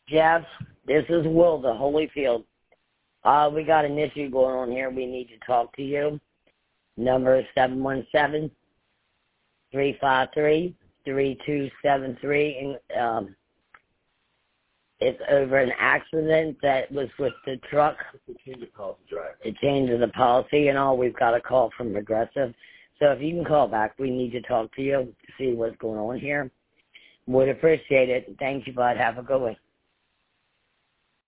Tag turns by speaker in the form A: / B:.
A: Jeff, this is Will, the Holyfield. We got an issue going on here. We need to talk to you. Number is 717-353-3273. And it's over an accident that was with the truck. It changes the policy and all. We've got a call from Progressive. So if you can call back, we need to talk to you to see what's going on here. Would appreciate it. Thank you, bud. Have a good one.